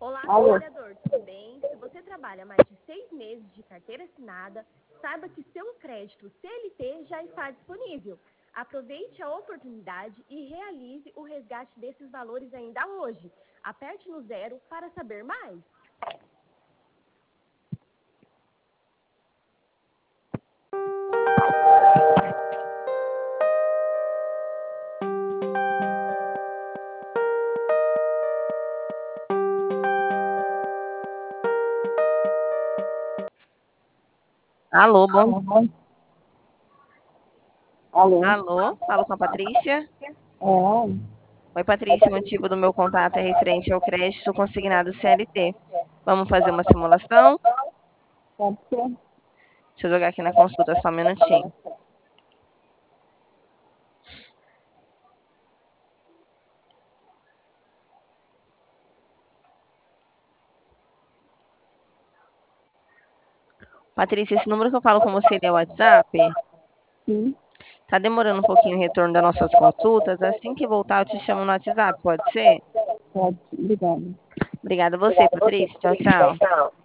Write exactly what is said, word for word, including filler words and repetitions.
Olá, Alô. trabalhador, tudo bem? Se você trabalha mais de seis meses de carteira assinada, saiba que seu crédito C L T já está disponível. Aproveite a oportunidade e realize o resgate desses valores ainda hoje. Aperte no zero para saber mais. Alô, bom. Alô. Alô, falo com a Patrícia. É, Oi, Patrícia, o motivo do meu contato é referente ao crédito consignado C L T. Vamos fazer uma simulação? pode ser. Deixa eu jogar aqui na consulta só um minutinho. Patrícia, esse número que eu falo com você ele é o WhatsApp? Sim, Tá demorando um pouquinho o retorno das nossas consultas. Assim que voltar, eu te chamo no WhatsApp, pode ser? pode. Obrigada. Obrigada a você, Patrícia. Tchau, tchau.